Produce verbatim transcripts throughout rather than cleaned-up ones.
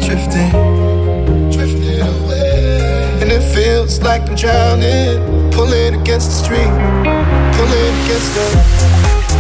drifting, drifting away. And it feels like I'm drowning, pulling against the stream, pulling against the.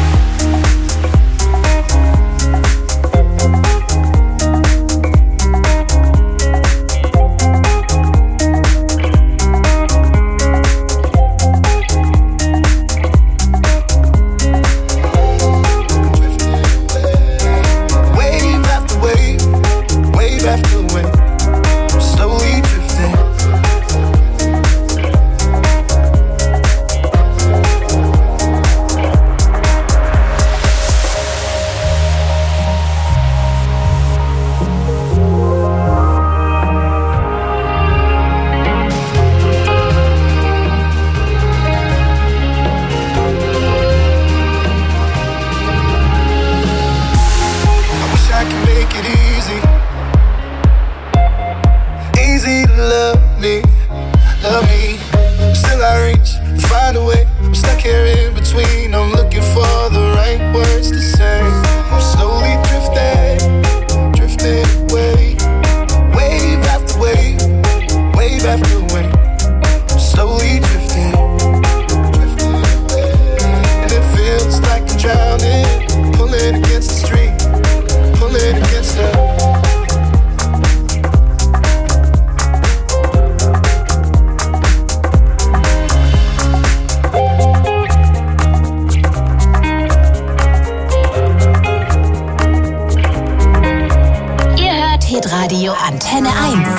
Hitradio Antenne eins.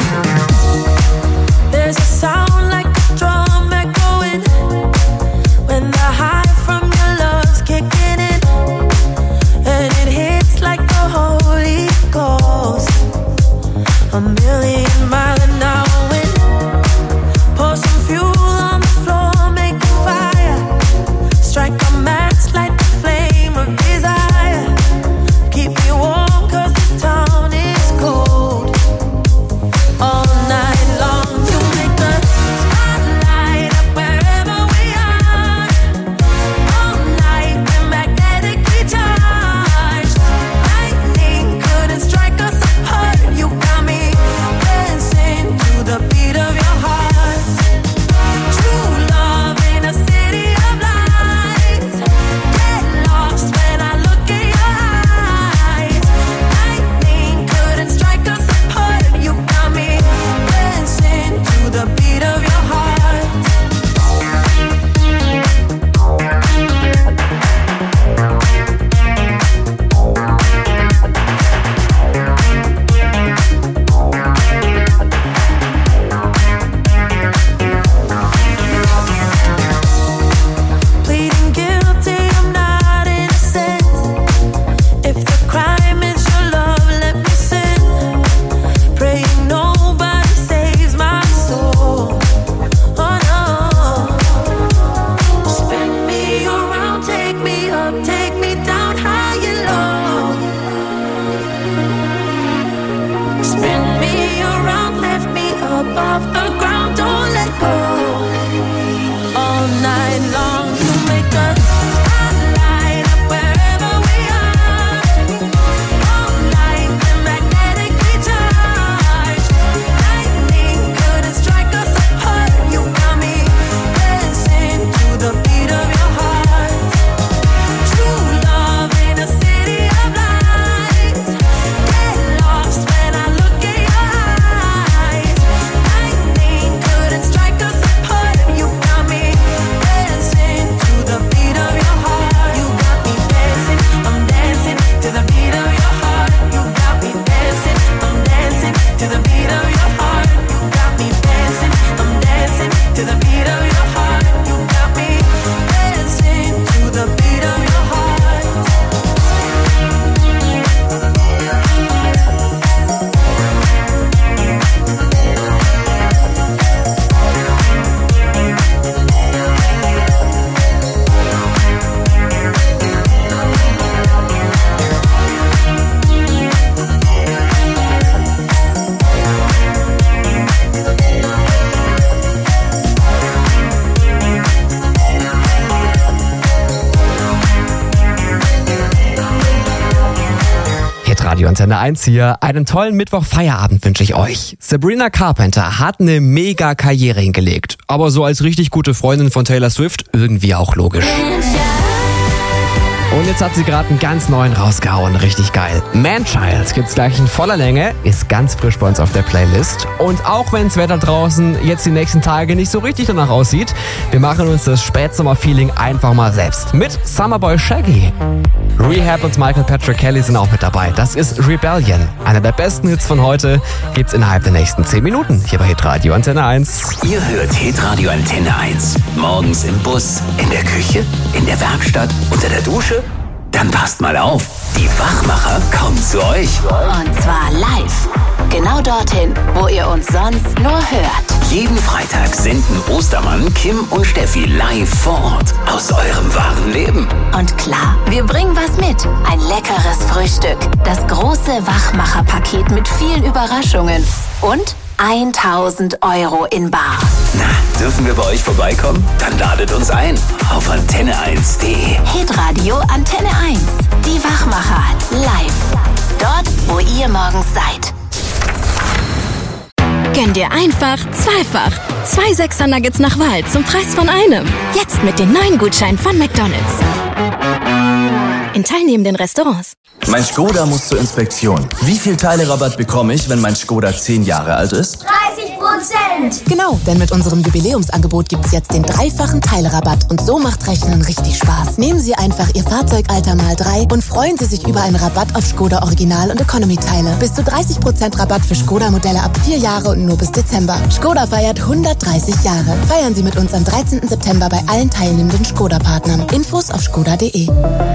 There's a sound like a drum echoing when the high from your love's kicking in, and it hits like the Holy Ghost. A million mile an hour wind. Pour some fuel on the floor, make a fire. Strike a match, light the flame of desire. Keep me warm 'cause this town is cold. All night long, you make the spotlight up wherever we are. All night, we're magnetically charged. Lightning couldn't strike us apart. You got me dancing Antenne eins hier. Einen tollen Mittwoch-Feierabend wünsche ich euch. Sabrina Carpenter hat eine mega Karriere hingelegt. Aber so als richtig gute Freundin von Taylor Swift irgendwie auch logisch. Und jetzt hat sie gerade einen ganz neuen rausgehauen. Richtig geil. Man-Child gibt's gleich in voller Länge. Ist ganz frisch bei uns auf der Playlist. Und auch wenn das Wetter draußen jetzt die nächsten Tage nicht so richtig danach aussieht, wir machen uns das Spätsommer-Feeling einfach mal selbst. Mit Summerboy Shaggy. Rehab und Michael Patrick Kelly sind auch mit dabei. Das ist Rebellion. Einer der besten Hits von heute gibt's innerhalb der nächsten zehn Minuten hier bei Hitradio Antenne eins. Ihr hört Hitradio Antenne eins. Morgens im Bus, in der Küche, in der Werkstatt, unter der Dusche. Dann passt mal auf, die Wachmacher kommen zu euch. Und zwar live. Genau dorthin, wo ihr uns sonst nur hört. Jeden Freitag senden Ostermann, Kim und Steffi live vor Ort aus eurem wahren Leben. Und klar, wir bringen was mit. Ein leckeres Frühstück. Das große Wachmacher-Paket mit vielen Überraschungen. Und tausend Euro in bar. Na, dürfen wir bei euch vorbeikommen? Dann ladet uns ein auf antenne eins punkt de. Hitradio Antenne eins. Die Wachmacher live. Dort, wo ihr morgens seid. Gönn dir einfach zweifach. Zwei Sechser-Nuggets nach Wahl zum Preis von einem. Jetzt mit den neuen Gutscheinen von McDonald's. In teilnehmenden Restaurants. Mein Skoda muss zur Inspektion. Wie viel Teilerabatt bekomme ich, wenn mein Skoda zehn Jahre alt ist? dreißig Prozent! Genau, denn mit unserem Jubiläumsangebot gibt's jetzt den dreifachen Teilerabatt. Und so macht Rechnen richtig Spaß. Nehmen Sie einfach Ihr Fahrzeugalter mal drei und freuen Sie sich über einen Rabatt auf Skoda Original- und Economy-Teile. Bis zu dreißig Prozent Rabatt für Skoda-Modelle ab vier Jahre und nur bis Dezember. Skoda feiert hundertdreißig Jahre. Feiern Sie mit uns am dreizehnten September bei allen teilnehmenden Skoda-Partnern. Infos auf skoda punkt de.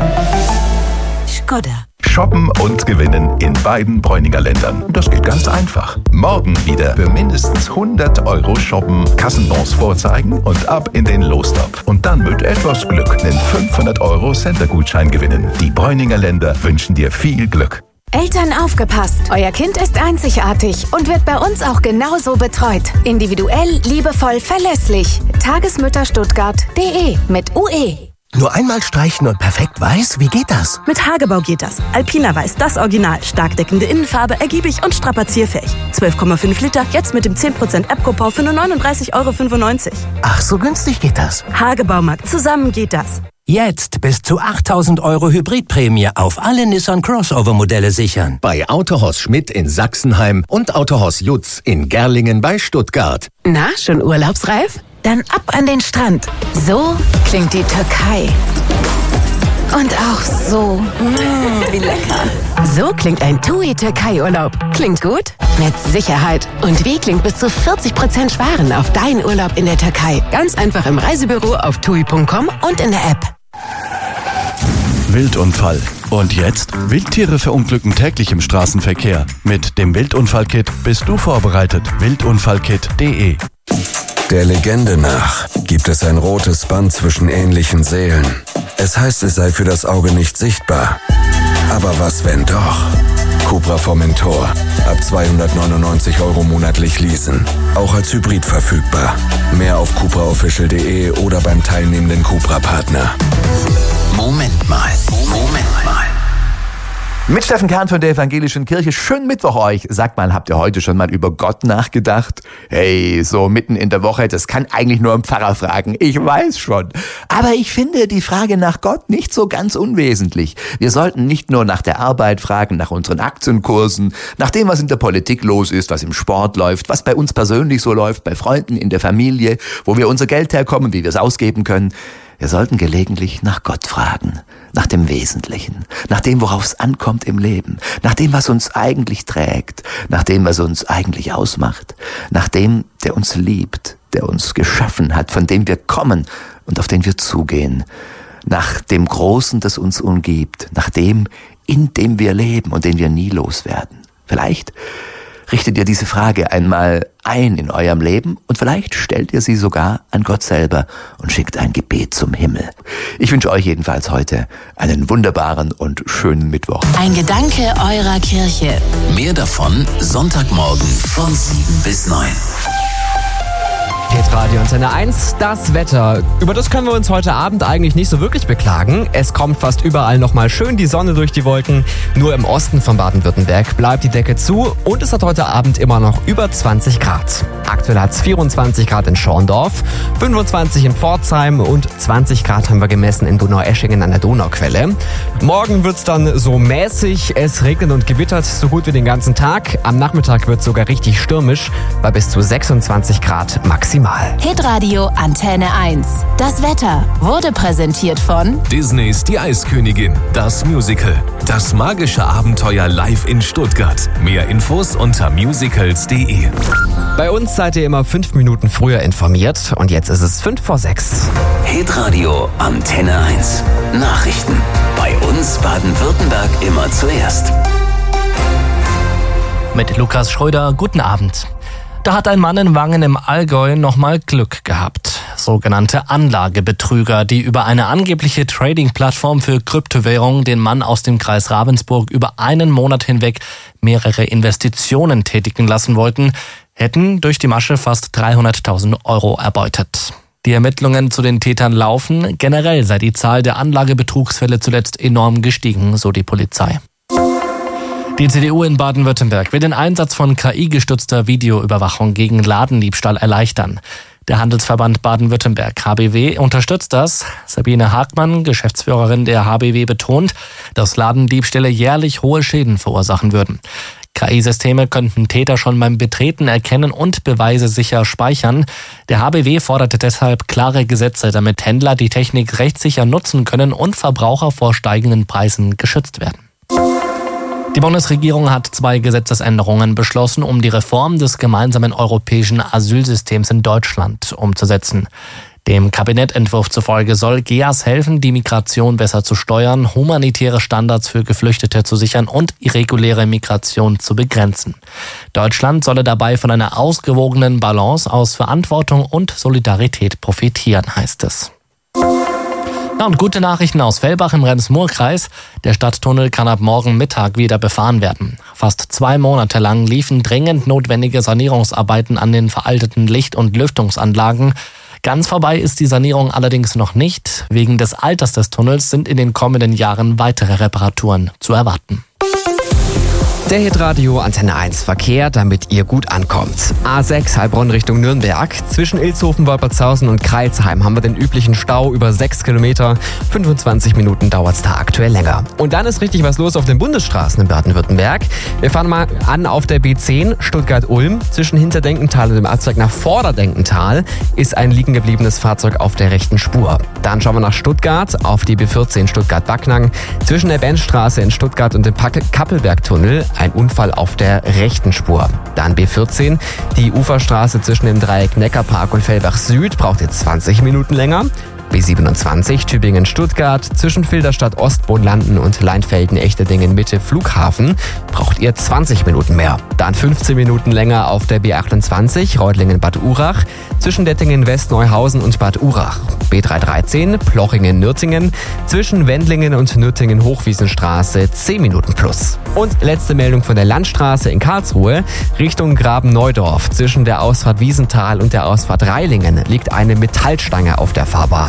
Skoda. Shoppen und gewinnen in beiden Bräuninger Ländern. Das geht ganz einfach. Morgen wieder für mindestens hundert Euro shoppen, Kassenbons vorzeigen und ab in den Lostopf. Und dann mit etwas Glück einen fünfhundert Euro Center-Gutschein gewinnen. Die Bräuninger Länder wünschen dir viel Glück. Eltern aufgepasst! Euer Kind ist einzigartig und wird bei uns auch genauso betreut. Individuell, liebevoll, verlässlich. Tagesmütterstuttgart punkt de mit U E. Nur einmal streichen und perfekt weiß? Wie geht das? Mit Hagebau geht das. Alpina Weiß, das Original. Stark deckende Innenfarbe, ergiebig und strapazierfähig. zwölf Komma fünf Liter, jetzt mit dem zehn Prozent App-Coupon für nur neununddreißig Euro fünfundneunzig. Ach, so günstig geht das. Hagebaumarkt, zusammen geht das. Jetzt bis zu achttausend Euro Hybridprämie auf alle Nissan Crossover-Modelle sichern. Bei Autohaus Schmidt in Sachsenheim und Autohaus Jutz in Gerlingen bei Stuttgart. Na, schon urlaubsreif? Dann ab an den Strand. So klingt die Türkei. Und auch so. Mmh, wie lecker. So klingt ein TUI Türkei-Urlaub. Klingt gut? Mit Sicherheit. Und wie klingt bis zu vierzig Prozent Sparen auf deinen Urlaub in der Türkei? Ganz einfach im Reisebüro auf tui punkt com und in der App. Wildunfall. Und jetzt? Wildtiere verunglücken täglich im Straßenverkehr. Mit dem Wildunfallkit bist du vorbereitet. wildunfallkit punkt de. Der Legende nach gibt es ein rotes Band zwischen ähnlichen Seelen. Es heißt, es sei für das Auge nicht sichtbar. Aber was, wenn doch? Cupra Formentor. Ab zweihundertneunundneunzig Euro monatlich leasen. Auch als Hybrid verfügbar. Mehr auf cupra official punkt de oder beim teilnehmenden Cupra-Partner. Moment mal, Moment mal. Mit Steffen Kern von der Evangelischen Kirche. Schönen Mittwoch euch. Sagt mal, habt ihr heute schon mal über Gott nachgedacht? Hey, so mitten in der Woche, das kann eigentlich nur ein Pfarrer fragen. Ich weiß schon. Aber ich finde die Frage nach Gott nicht so ganz unwesentlich. Wir sollten nicht nur nach der Arbeit fragen, nach unseren Aktienkursen, nach dem, was in der Politik los ist, was im Sport läuft, was bei uns persönlich so läuft, bei Freunden, in der Familie, wo wir unser Geld herkommen, wie wir es ausgeben können. Wir sollten gelegentlich nach Gott fragen, nach dem Wesentlichen, nach dem, worauf es ankommt im Leben, nach dem, was uns eigentlich trägt, nach dem, was uns eigentlich ausmacht, nach dem, der uns liebt, der uns geschaffen hat, von dem wir kommen und auf den wir zugehen, nach dem Großen, das uns umgibt, nach dem, in dem wir leben und den wir nie loswerden. Vielleicht richtet ihr diese Frage einmal ein in eurem Leben und vielleicht stellt ihr sie sogar an Gott selber und schickt ein Gebet zum Himmel. Ich wünsche euch jedenfalls heute einen wunderbaren und schönen Mittwoch. Ein Gedanke eurer Kirche. Mehr davon Sonntagmorgen von sieben bis neun. Hitradio Antenne eins, das Wetter. Über das können wir uns heute Abend eigentlich nicht so wirklich beklagen. Es kommt fast überall nochmal schön die Sonne durch die Wolken. Nur im Osten von Baden-Württemberg bleibt die Decke zu und es hat heute Abend immer noch über zwanzig Grad. Aktuell hat es vierundzwanzig Grad in Schorndorf, fünfundzwanzig in Pforzheim und zwanzig Grad haben wir gemessen in Donaueschingen an der Donauquelle. Morgen wird es dann so mäßig, es regnet und gewittert so gut wie den ganzen Tag. Am Nachmittag wird es sogar richtig stürmisch, bei bis zu sechsundzwanzig Grad maximal. Hitradio Antenne eins. Das Wetter wurde präsentiert von Disneys Die Eiskönigin, das Musical. Das magische Abenteuer live in Stuttgart. Mehr Infos unter musicals punkt de. Bei uns seid ihr immer fünf Minuten früher informiert und jetzt ist es fünf vor sechs. Hitradio Antenne eins. Nachrichten. Bei uns Baden-Württemberg immer zuerst. Mit Lukas Schröder, guten Abend. Da hat ein Mann in Wangen im Allgäu nochmal Glück gehabt. Sogenannte Anlagebetrüger, die über eine angebliche Trading-Plattform für Kryptowährungen den Mann aus dem Kreis Ravensburg über einen Monat hinweg mehrere Investitionen tätigen lassen wollten, hätten durch die Masche fast dreihunderttausend Euro erbeutet. Die Ermittlungen zu den Tätern laufen. Generell sei die Zahl der Anlagebetrugsfälle zuletzt enorm gestiegen, so die Polizei. Die C D U in Baden-Württemberg will den Einsatz von K I-gestützter Videoüberwachung gegen Ladendiebstahl erleichtern. Der Handelsverband Baden-Württemberg H B W unterstützt das. Sabine Hagmann, Geschäftsführerin der H B W, betont, dass Ladendiebstähle jährlich hohe Schäden verursachen würden. K I-Systeme könnten Täter schon beim Betreten erkennen und Beweise sicher speichern. Der H B W forderte deshalb klare Gesetze, damit Händler die Technik rechtssicher nutzen können und Verbraucher vor steigenden Preisen geschützt werden. Die Bundesregierung hat zwei Gesetzesänderungen beschlossen, um die Reform des gemeinsamen europäischen Asylsystems in Deutschland umzusetzen. Dem Kabinettentwurf zufolge soll G E A S helfen, die Migration besser zu steuern, humanitäre Standards für Geflüchtete zu sichern und irreguläre Migration zu begrenzen. Deutschland solle dabei von einer ausgewogenen Balance aus Verantwortung und Solidarität profitieren, heißt es. Ja, und gute Nachrichten aus Fellbach im Rems-Murr-Kreis. Der Stadttunnel kann ab morgen Mittag wieder befahren werden. Fast zwei Monate lang liefen dringend notwendige Sanierungsarbeiten an den veralteten Licht- und Lüftungsanlagen. Ganz vorbei ist die Sanierung allerdings noch nicht. Wegen des Alters des Tunnels sind in den kommenden Jahren weitere Reparaturen zu erwarten. Der Hitradio Antenne eins Verkehr, damit ihr gut ankommt. A sechs Heilbronn Richtung Nürnberg. Zwischen Ilshofen, Wolpertshausen und Kreilsheim haben wir den üblichen Stau über sechs Kilometer. fünfundzwanzig Minuten dauert es da aktuell länger. Und dann ist richtig was los auf den Bundesstraßen in Baden-Württemberg. Wir fahren mal an auf der B zehn Stuttgart-Ulm. Zwischen Hinterdenkental und dem Abzweig nach Vorderdenkental ist ein liegen gebliebenes Fahrzeug auf der rechten Spur. Dann schauen wir nach Stuttgart auf die B vierzehn Stuttgart-Backnang. Zwischen der Bennstraße in Stuttgart und dem Kappelbergtunnel ein Unfall auf der rechten Spur. Dann B vierzehn, die Uferstraße zwischen dem Dreieck Neckarpark und Fellbach Süd braucht jetzt zwanzig Minuten länger. B siebenundzwanzig Tübingen-Stuttgart zwischen Filderstadt Ostbohnlanden und Leinfelden-Echterdingen Mitte Flughafen braucht ihr zwanzig Minuten mehr. Dann fünfzehn Minuten länger auf der B achtundzwanzig Reutlingen-Bad Urach zwischen Dettingen-West-Neuhausen und Bad Urach. B dreihundertdreizehn Plochingen-Nürtingen zwischen Wendlingen und Nürtingen-Hochwiesenstraße zehn Minuten plus. Und letzte Meldung von der Landstraße in Karlsruhe Richtung Graben-Neudorf. Zwischen der Ausfahrt Wiesenthal und der Ausfahrt Reilingen liegt eine Metallstange auf der Fahrbahn.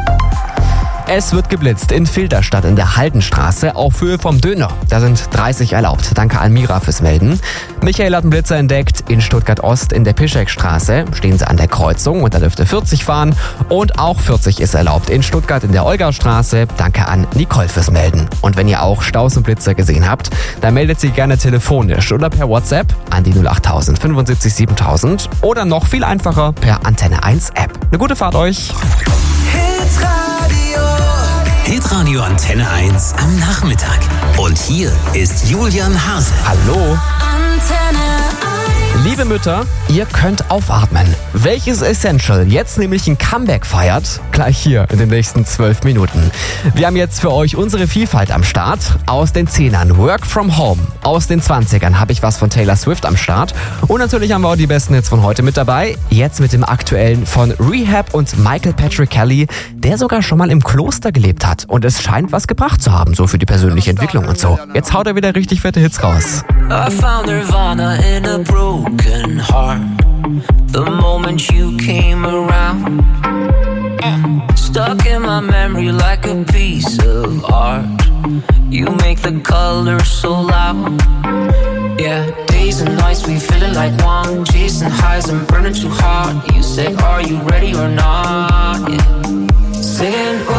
Es wird geblitzt in Filderstadt in der Haldenstraße auf Höhe vom Döner. Da sind dreißig erlaubt. Danke an Mira fürs Melden. Michael hat einen Blitzer entdeckt. In Stuttgart-Ost in der Pischekstraße stehen sie an der Kreuzung und da dürfte vierzig fahren. Und auch vierzig ist erlaubt in Stuttgart in der Olgastraße. Danke an Nicole fürs Melden. Und wenn ihr auch Staus und Blitzer gesehen habt, dann meldet sie gerne telefonisch oder per WhatsApp an die null achttausend fünfundsiebzig siebentausend oder noch viel einfacher per Antenne eins App. Eine gute Fahrt euch. Hitradio Antenne eins am Nachmittag. Und hier ist Julian Hase. Hallo. Liebe Mütter, ihr könnt aufatmen. Welches Essential jetzt nämlich ein Comeback feiert? Gleich hier in den nächsten zwölf Minuten. Wir haben jetzt für euch unsere Vielfalt am Start. Aus den Zehnern Work from Home. Aus den Zwanzigern habe ich was von Taylor Swift am Start. Und natürlich haben wir auch die besten Hits von heute mit dabei. Jetzt mit dem aktuellen von Rehab und Michael Patrick Kelly, der sogar schon mal im Kloster gelebt hat. Und es scheint was gebracht zu haben, so für die persönliche Entwicklung und so. Jetzt haut er wieder richtig fette Hits raus. I found Nirvana in a broken heart. the moment you came around. Stuck in my memory like a piece of art. You make the colors so loud. Yeah, days and nights we feeling like one. Chasing highs and burning too hard. You say, are you ready or not? Yeah. Singing,